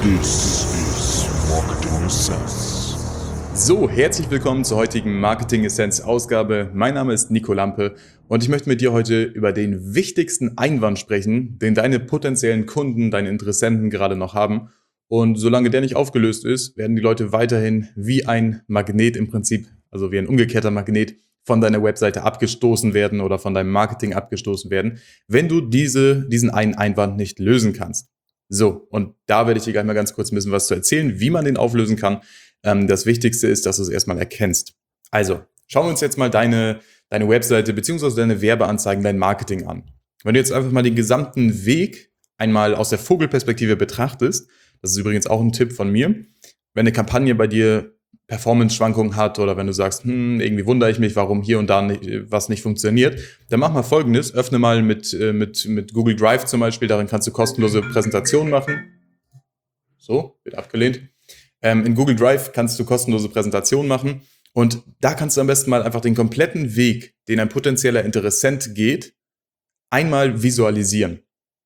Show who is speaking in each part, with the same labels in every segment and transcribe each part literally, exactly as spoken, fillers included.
Speaker 1: This is Marketing Essence.
Speaker 2: So, herzlich willkommen zur heutigen Marketing Essence Ausgabe. Mein Name ist Nico Lampe und ich möchte mit dir heute über den wichtigsten Einwand sprechen, den deine potenziellen Kunden, deine Interessenten gerade noch haben. Und solange der nicht aufgelöst ist, werden die Leute weiterhin wie ein Magnet im Prinzip, also wie ein umgekehrter Magnet, von deiner Webseite abgestoßen werden oder von deinem Marketing abgestoßen werden, wenn du diese, diesen einen Einwand nicht lösen kannst. So, und da werde ich dir gleich mal ganz kurz ein bisschen was zu erzählen, wie man den auflösen kann. Ähm, das Wichtigste ist, dass du es erstmal erkennst. Also, schauen wir uns jetzt mal deine, deine Webseite bzw. deine Werbeanzeigen, dein Marketing an. Wenn du jetzt einfach mal den gesamten Weg einmal aus der Vogelperspektive betrachtest, das ist übrigens auch ein Tipp von mir, wenn eine Kampagne bei dir Performance-Schwankungen hat oder wenn du sagst, hm, irgendwie wundere ich mich, warum hier und da nicht, was nicht funktioniert, dann mach mal Folgendes, öffne mal mit, äh, mit, mit Google Drive zum Beispiel, darin kannst du kostenlose Präsentationen machen. So, wird abgelehnt. Ähm, in Google Drive kannst du kostenlose Präsentationen machen und da kannst du am besten mal einfach den kompletten Weg, den ein potenzieller Interessent geht, einmal visualisieren.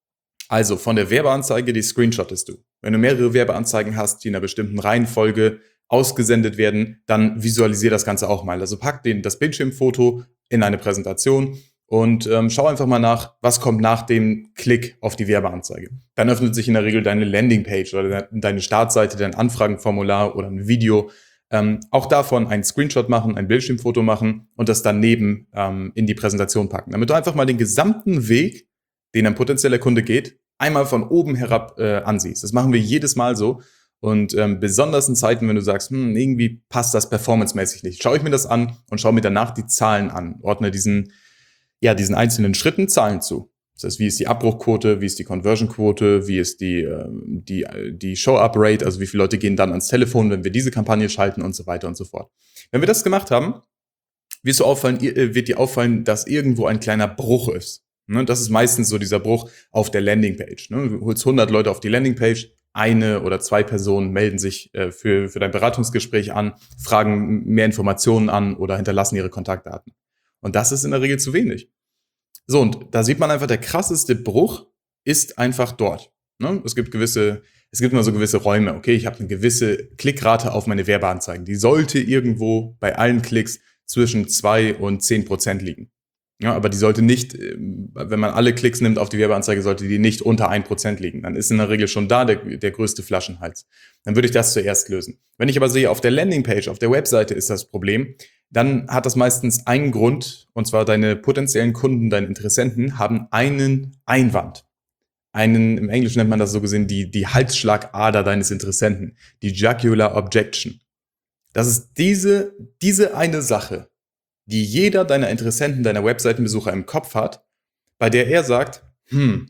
Speaker 2: Also von der Werbeanzeige, die screenshottest du. Wenn du mehrere Werbeanzeigen hast, die in einer bestimmten Reihenfolge ausgesendet werden, dann visualisier das Ganze auch mal. Also pack den, das Bildschirmfoto in eine Präsentation und ähm, schau einfach mal nach, was kommt nach dem Klick auf die Werbeanzeige. Dann öffnet sich in der Regel deine Landingpage oder deine Startseite, dein Anfragenformular oder ein Video. Ähm, auch davon einen Screenshot machen, ein Bildschirmfoto machen und das daneben ähm, in die Präsentation packen. Damit du einfach mal den gesamten Weg, den ein potenzieller Kunde geht, einmal von oben herab äh, ansiehst. Das machen wir jedes Mal so. Und ähm, besonders in Zeiten, wenn du sagst, hm, irgendwie passt das performancemäßig nicht, schaue ich mir das an und schaue mir danach die Zahlen an, ordne diesen, ja, diesen einzelnen Schritten Zahlen zu. Das heißt, wie ist die Abbruchquote, wie ist die Conversion-Quote, wie ist die, äh, die, die Show-Up-Rate, also wie viele Leute gehen dann ans Telefon, wenn wir diese Kampagne schalten und so weiter und so fort. Wenn wir das gemacht haben, wirst du auffallen, wird dir auffallen, dass irgendwo ein kleiner Bruch ist. Ne? Das ist meistens so dieser Bruch auf der Landingpage. Ne? Du holst hundert Leute auf die Landingpage, eine oder zwei Personen melden sich äh, für, für dein Beratungsgespräch an, fragen mehr Informationen an oder hinterlassen ihre Kontaktdaten. Und das ist in der Regel zu wenig. So, und da sieht man einfach, der krasseste Bruch ist einfach dort. Ne? Es gibt gewisse, es gibt immer so gewisse Räume. Okay, ich habe eine gewisse Klickrate auf meine Werbeanzeigen. Die sollte irgendwo bei allen Klicks zwischen zwei und zehn Prozent liegen. Ja, aber die sollte nicht, wenn man alle Klicks nimmt auf die Werbeanzeige, sollte die nicht unter ein Prozent liegen. Dann ist in der Regel schon da der, der größte Flaschenhals. Dann würde ich das zuerst lösen. Wenn ich aber sehe, auf der Landingpage, auf der Webseite ist das Problem, dann hat das meistens einen Grund, und zwar deine potenziellen Kunden, deine Interessenten haben einen Einwand. Einen, im Englischen nennt man das so gesehen, die, die Halsschlagader deines Interessenten, die Jugular Objection. Das ist diese, diese eine Sache, die jeder deiner Interessenten, deiner Webseitenbesucher im Kopf hat, bei der er sagt, hm,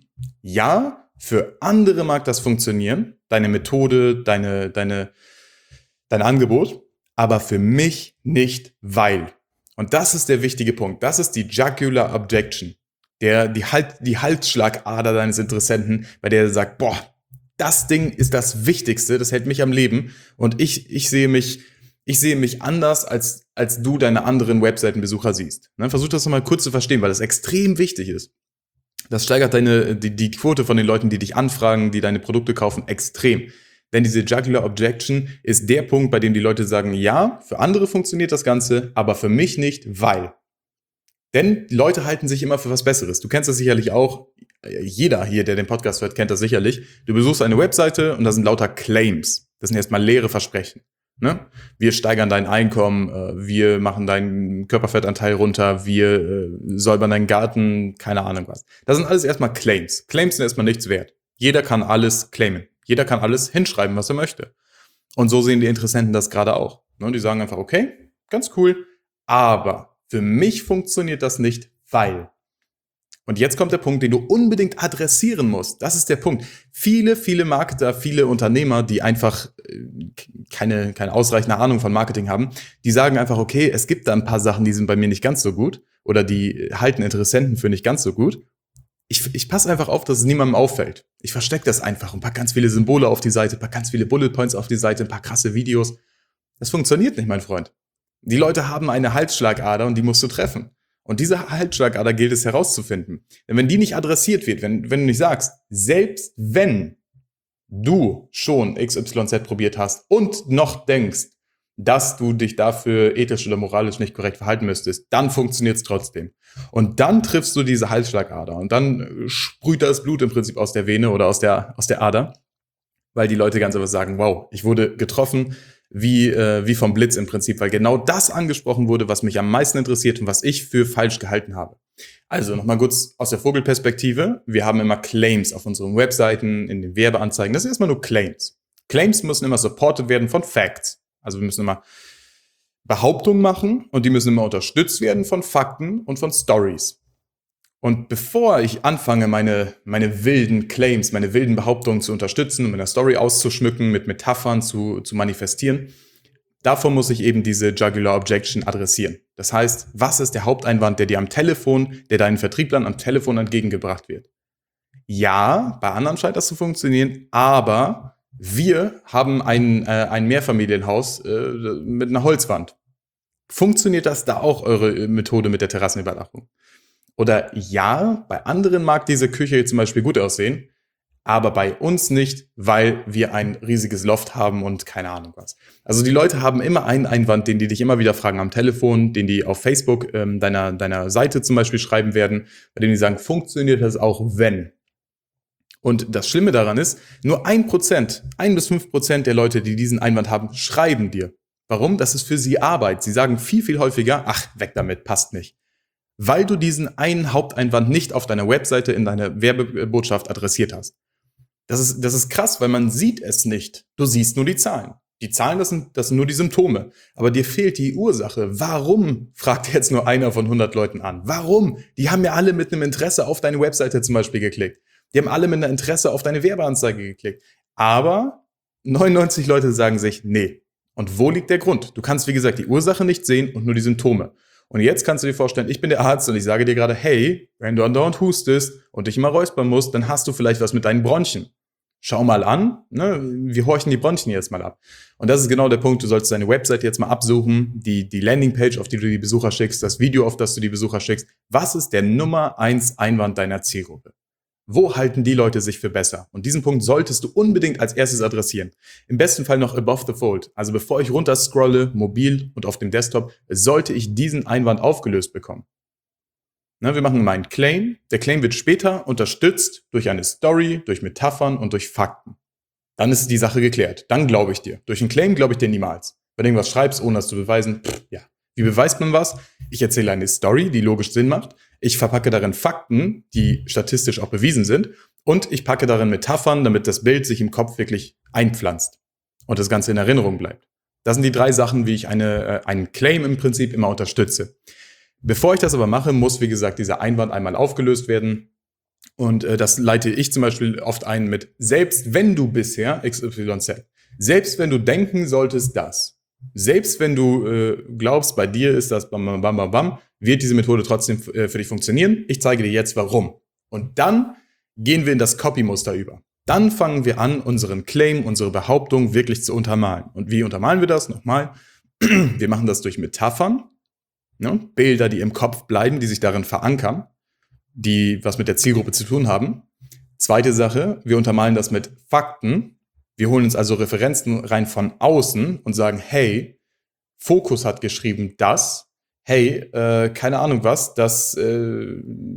Speaker 2: ja, für andere mag das funktionieren, deine Methode, deine, deine, dein Angebot, aber für mich nicht, weil. Und das ist der wichtige Punkt. Das ist die Jugular Objection, der, die, halt, die Halsschlagader deines Interessenten, bei der er sagt, boah, das Ding ist das Wichtigste, das hält mich am Leben und ich, ich sehe mich... Ich sehe mich anders, als, als du deine anderen Webseitenbesucher siehst. Ne? Versuch das nochmal kurz zu verstehen, weil das extrem wichtig ist. Das steigert deine, die, die Quote von den Leuten, die dich anfragen, die deine Produkte kaufen, extrem. Denn diese Jugular Objection ist der Punkt, bei dem die Leute sagen, ja, für andere funktioniert das Ganze, aber für mich nicht, weil. Denn Leute halten sich immer für was Besseres. Du kennst das sicherlich auch. Jeder hier, der den Podcast hört, kennt das sicherlich. Du besuchst eine Webseite und da sind lauter Claims. Das sind erstmal leere Versprechen. Ne? Wir steigern dein Einkommen, äh, wir machen deinen Körperfettanteil runter, wir äh, säubern deinen Garten, keine Ahnung was. Das sind alles erstmal Claims. Claims sind erstmal nichts wert. Jeder kann alles claimen. Jeder kann alles hinschreiben, was er möchte. Und so sehen die Interessenten das gerade auch. Ne? Die sagen einfach, okay, ganz cool, aber für mich funktioniert das nicht, weil... Und jetzt kommt der Punkt, den du unbedingt adressieren musst. Das ist der Punkt. Viele, viele Marketer, viele Unternehmer, die einfach keine, keine ausreichende Ahnung von Marketing haben, die sagen einfach, okay, es gibt da ein paar Sachen, die sind bei mir nicht ganz so gut oder die halten Interessenten für nicht ganz so gut. Ich, ich passe einfach auf, dass es niemandem auffällt. Ich verstecke das einfach und pack ganz viele Symbole auf die Seite, pack ganz viele Bullet Points auf die Seite, ein paar krasse Videos. Das funktioniert nicht, mein Freund. Die Leute haben eine Halsschlagader und die musst du treffen. Und diese Halsschlagader gilt es herauszufinden. Denn wenn die nicht adressiert wird, wenn, wenn du nicht sagst, selbst wenn du schon X Y Z probiert hast und noch denkst, dass du dich dafür ethisch oder moralisch nicht korrekt verhalten müsstest, dann funktioniert es trotzdem. Und dann triffst du diese Halsschlagader und dann sprüht das Blut im Prinzip aus der Vene oder aus der, aus der Ader, weil die Leute ganz einfach sagen, wow, ich wurde getroffen wie, äh, wie vom Blitz im Prinzip, weil genau das angesprochen wurde, was mich am meisten interessiert und was ich für falsch gehalten habe. Also nochmal kurz aus der Vogelperspektive. Wir haben immer Claims auf unseren Webseiten, in den Werbeanzeigen. Das sind erstmal nur Claims. Claims müssen immer supported werden von Facts. Also wir müssen immer Behauptungen machen und die müssen immer unterstützt werden von Fakten und von Stories. Und bevor ich anfange, meine, meine wilden Claims, meine wilden Behauptungen zu unterstützen und mit einer Story auszuschmücken, mit Metaphern zu, zu manifestieren, davor muss ich eben diese Jugular Objection adressieren. Das heißt, was ist der Haupteinwand, der dir am Telefon, der deinen Vertrieblern am Telefon entgegengebracht wird? Ja, bei anderen scheint das zu funktionieren, aber wir haben ein, äh, ein Mehrfamilienhaus äh, mit einer Holzwand. Funktioniert das da auch, eure Methode mit der Terrassenüberwachung? Oder ja, bei anderen mag diese Küche zum Beispiel gut aussehen, aber bei uns nicht, weil wir ein riesiges Loft haben und keine Ahnung was. Also die Leute haben immer einen Einwand, den die dich immer wieder fragen am Telefon, den die auf Facebook ähm, deiner, deiner Seite zum Beispiel schreiben werden, bei denen die sagen, funktioniert das auch, wenn? Und das Schlimme daran ist, nur ein Prozent, ein bis fünf Prozent der Leute, die diesen Einwand haben, schreiben dir. Warum? Das ist für sie Arbeit. Sie sagen viel, viel häufiger, ach, weg damit, passt nicht. Weil du diesen einen Haupteinwand nicht auf deiner Webseite in deiner Werbebotschaft adressiert hast. Das ist, das ist krass, weil man sieht es nicht. Du siehst nur die Zahlen. Die Zahlen, das sind, das sind nur die Symptome. Aber dir fehlt die Ursache. Warum? Fragt jetzt nur einer von hundert Leuten an. Warum? Die haben ja alle mit einem Interesse auf deine Webseite zum Beispiel geklickt. Die haben alle mit einem Interesse auf deine Werbeanzeige geklickt. Aber neunundneunzig Leute sagen sich, nee. Und wo liegt der Grund? Du kannst, wie gesagt, die Ursache nicht sehen und nur die Symptome. Und jetzt kannst du dir vorstellen, ich bin der Arzt und ich sage dir gerade, hey, wenn du andauernd hustest und dich immer räuspern musst, dann hast du vielleicht was mit deinen Bronchien. Schau mal an, ne? Wir horchen die Bronchien jetzt mal ab. Und das ist genau der Punkt, du sollst deine Website jetzt mal absuchen, die, die Landingpage, auf die du die Besucher schickst, das Video, auf das du die Besucher schickst. Was ist der Nummer eins Einwand deiner Zielgruppe? Wo halten die Leute sich für besser? Und diesen Punkt solltest du unbedingt als erstes adressieren. Im besten Fall noch above the fold. Also bevor ich runter scrolle, mobil und auf dem Desktop, sollte ich diesen Einwand aufgelöst bekommen. Na, wir machen mal einen Claim. Der Claim wird später unterstützt durch eine Story, durch Metaphern und durch Fakten. Dann ist die Sache geklärt. Dann glaube ich dir. Durch einen Claim glaube ich dir niemals. Wenn du irgendwas schreibst, ohne das zu beweisen, pff, ja. Wie beweist man was? Ich erzähle eine Story, die logisch Sinn macht. Ich verpacke darin Fakten, die statistisch auch bewiesen sind. Und ich packe darin Metaphern, damit das Bild sich im Kopf wirklich einpflanzt und das Ganze in Erinnerung bleibt. Das sind die drei Sachen, wie ich eine, äh, einen Claim im Prinzip immer unterstütze. Bevor ich das aber mache, muss, wie gesagt, dieser Einwand einmal aufgelöst werden. Und äh, das leite ich zum Beispiel oft ein mit, selbst wenn du bisher X Y Z, selbst wenn du denken solltest, dass, selbst wenn du äh, glaubst, bei dir ist das bam, bam, bam, bam, bam, wird diese Methode trotzdem äh, für dich funktionieren. Ich zeige dir jetzt, warum. Und dann gehen wir in das Copy-Muster über. Dann fangen wir an, unseren Claim, unsere Behauptung wirklich zu untermalen. Und wie untermalen wir das? Nochmal, wir machen das durch Metaphern, ne? Bilder, die im Kopf bleiben, die sich darin verankern, die was mit der Zielgruppe zu tun haben. Zweite Sache, wir untermalen das mit Fakten. Wir holen uns also Referenzen rein von außen und sagen, hey, Focus hat geschrieben das, hey, äh, keine Ahnung was, das äh,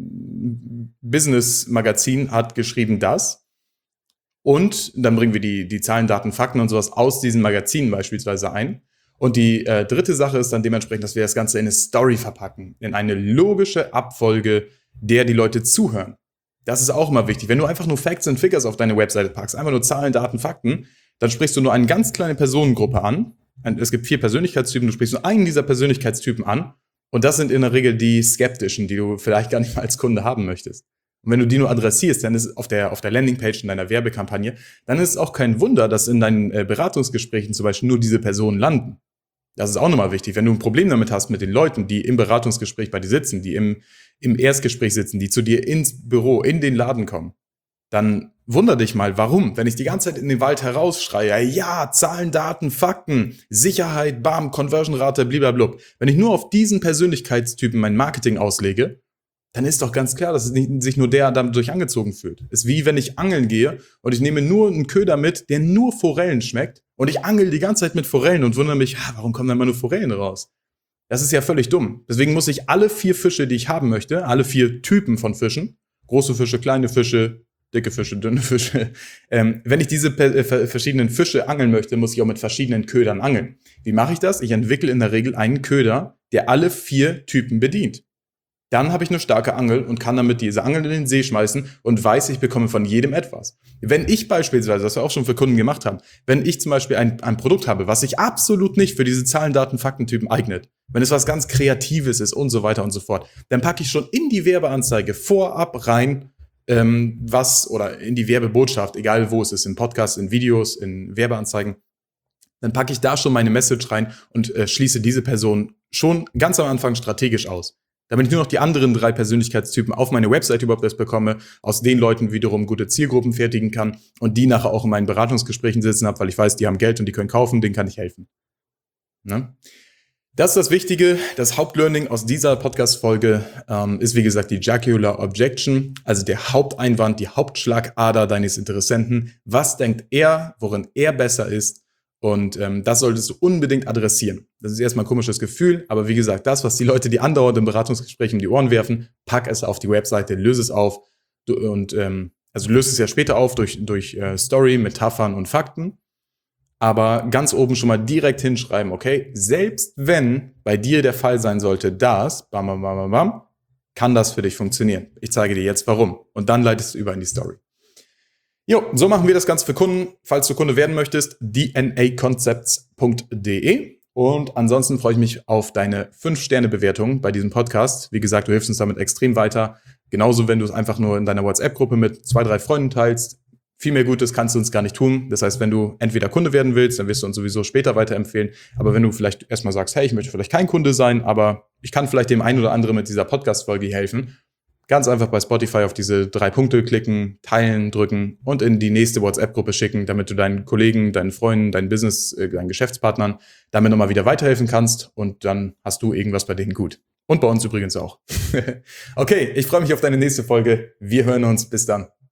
Speaker 2: Business-Magazin hat geschrieben das. Und dann bringen wir die, die Zahlen, Daten, Fakten und sowas aus diesen Magazinen beispielsweise ein. Und die äh, dritte Sache ist dann dementsprechend, dass wir das Ganze in eine Story verpacken, in eine logische Abfolge, der die Leute zuhören. Das ist auch immer wichtig. Wenn du einfach nur Facts and Figures auf deine Webseite packst, einfach nur Zahlen, Daten, Fakten, dann sprichst du nur eine ganz kleine Personengruppe an. Es gibt vier Persönlichkeitstypen, du sprichst nur einen dieser Persönlichkeitstypen an. Und das sind in der Regel die skeptischen, die du vielleicht gar nicht mal als Kunde haben möchtest. Und wenn du die nur adressierst, dann ist es auf der, auf der Landingpage in deiner Werbekampagne, dann ist es auch kein Wunder, dass in deinen äh, Beratungsgesprächen zum Beispiel nur diese Personen landen. Das ist auch nochmal wichtig. Wenn du ein Problem damit hast mit den Leuten, die im Beratungsgespräch bei dir sitzen, die im, im Erstgespräch sitzen, die zu dir ins Büro, in den Laden kommen, dann wunder dich mal, warum? Wenn ich die ganze Zeit in den Wald herausschreie, ja, Zahlen, Daten, Fakten, Sicherheit, bam, Conversion-Rate, blablabla. Wenn ich nur auf diesen Persönlichkeitstypen mein Marketing auslege, dann ist doch ganz klar, dass es nicht, sich nur der dadurch angezogen fühlt. Ist wie wenn ich angeln gehe und ich nehme nur einen Köder mit, der nur Forellen schmeckt und ich angel die ganze Zeit mit Forellen und wundere mich, ah, warum kommen da immer nur Forellen raus? Das ist ja völlig dumm. Deswegen muss ich alle vier Fische, die ich haben möchte, alle vier Typen von Fischen, große Fische, kleine Fische, dicke Fische, dünne Fische, ähm, wenn ich diese äh, verschiedenen Fische angeln möchte, muss ich auch mit verschiedenen Ködern angeln. Wie mache ich das? Ich entwickle in der Regel einen Köder, der alle vier Typen bedient. Dann habe ich eine starke Angel und kann damit diese Angel in den See schmeißen und weiß, ich bekomme von jedem etwas. Wenn ich beispielsweise, was wir auch schon für Kunden gemacht haben, wenn ich zum Beispiel ein, ein Produkt habe, was sich absolut nicht für diese Zahlen, Daten, Faktentypen eignet, wenn es was ganz Kreatives ist und so weiter und so fort, dann packe ich schon in die Werbeanzeige vorab rein, ähm, was, oder in die Werbebotschaft, egal wo es ist, in Podcasts, in Videos, in Werbeanzeigen, dann packe ich da schon meine Message rein und äh, schließe diese Person schon ganz am Anfang strategisch aus. Damit ich nur noch die anderen drei Persönlichkeitstypen auf meine Website überhaupt erst bekomme, aus den Leuten wiederum gute Zielgruppen fertigen kann und die nachher auch in meinen Beratungsgesprächen sitzen habe, weil ich weiß, die haben Geld und die können kaufen, denen kann ich helfen. Ne? Das ist das Wichtige. Das Hauptlearning aus dieser Podcast-Folge ähm, ist, wie gesagt, die Jugular Objection, also der Haupteinwand, die Hauptschlagader deines Interessenten. Was denkt er, worin er besser ist? Und ähm, das solltest du unbedingt adressieren. Das ist erstmal ein komisches Gefühl, aber wie gesagt, das, was die Leute, die andauernd im Beratungsgespräch um die Ohren werfen, pack es auf die Webseite, löse es auf. Du, und ähm, also löse es ja später auf durch, durch äh, Story, Metaphern und Fakten. Aber ganz oben schon mal direkt hinschreiben, okay, selbst wenn bei dir der Fall sein sollte, dass, bam, bam, bam, bam, kann das für dich funktionieren. Ich zeige dir jetzt warum. Und dann leitest du über in die Story. Jo, so machen wir das Ganze für Kunden. Falls du Kunde werden möchtest, d n a concepts punkt d e. Und ansonsten freue ich mich auf deine fünf Sterne Bewertung bei diesem Podcast. Wie gesagt, du hilfst uns damit extrem weiter. Genauso, wenn du es einfach nur in deiner WhatsApp-Gruppe mit zwei, drei Freunden teilst. Viel mehr Gutes kannst du uns gar nicht tun. Das heißt, wenn du entweder Kunde werden willst, dann wirst du uns sowieso später weiterempfehlen. Aber wenn du vielleicht erstmal sagst, hey, ich möchte vielleicht kein Kunde sein, aber ich kann vielleicht dem einen oder anderen mit dieser Podcast-Folge helfen, ganz einfach bei Spotify auf diese drei Punkte klicken, teilen, drücken und in die nächste WhatsApp-Gruppe schicken, damit du deinen Kollegen, deinen Freunden, deinen Business, äh, deinen Geschäftspartnern damit nochmal wieder weiterhelfen kannst und dann hast du irgendwas bei denen gut. Und bei uns übrigens auch. Okay, ich freue mich auf deine nächste Folge. Wir hören uns. Bis dann.